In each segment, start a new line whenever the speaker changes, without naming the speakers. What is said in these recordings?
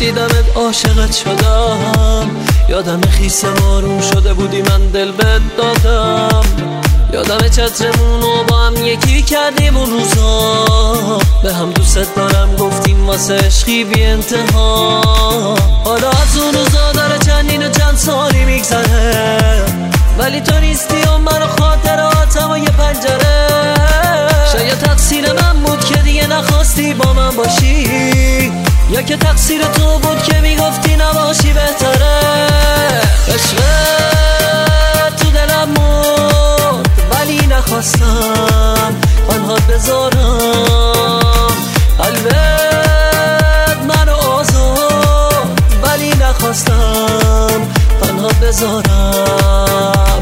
دیدمت عاشقت شدم، یادم خیس بارون شده بودی من دل بهت دادم، یادم چترمونو با هم یکی کردیم اون روزا، به هم دوست دارم گفتیم واسه عشقی بی انتها. حالا از اون روزا داره چندین و چند سالی میگذره، ولی تو نیستی و من و خاطراتم و یه پنجره. شاید تقصیر من بود که دیگه نخواستی با من باشی، یا که تقصیر تو بود که میگفتی نباشی بهتره. عشقت تو دلم مرد ولی نخواستم تنهات بذارم، قلبت منو آزاد ولی نخواستم تنهات بذارم.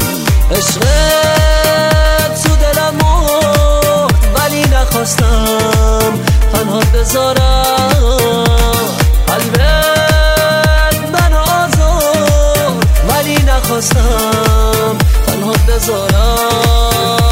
عشقت تو دلم مرد ولی نخواستم تنهات بذارم، قلبت منو آزاد ولی نخواستم تنهات بذارم.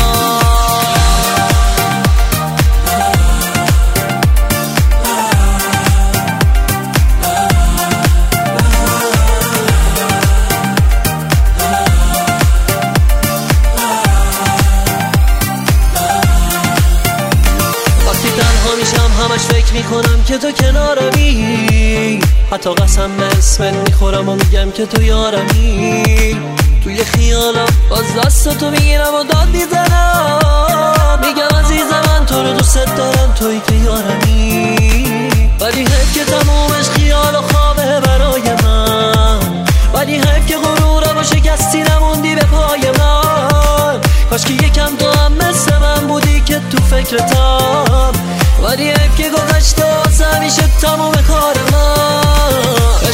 همش فکر میکنم که تو کنارمی، حتی قسم به اسمت میخورم و میگم که تو یارمی. توی خیالم باز دست تو میگیرم و داد میزنم، میگم عزیزم من تو رو دوست دارم توی که یارمی. ولی حیف که تمومش خیال و خوابه برای من، ولی حیف که غرورم و شکستی نموندی به پای من. کاش که یکم تو هم مثل من بودی که تو فکرتم، ولی حیف که گذشته واسه همیشه تموم کار من.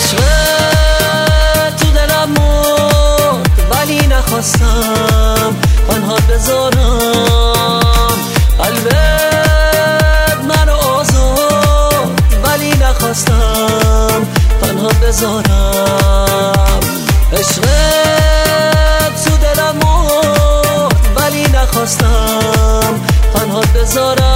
عشقت تو دلم مرد ولی نخواستم تنهات بذارم، قلبت منو آزاد ولی نخواستم تنهات بذارم. عشقت تو دلم مرد ولی نخواستم تنهات بذارم.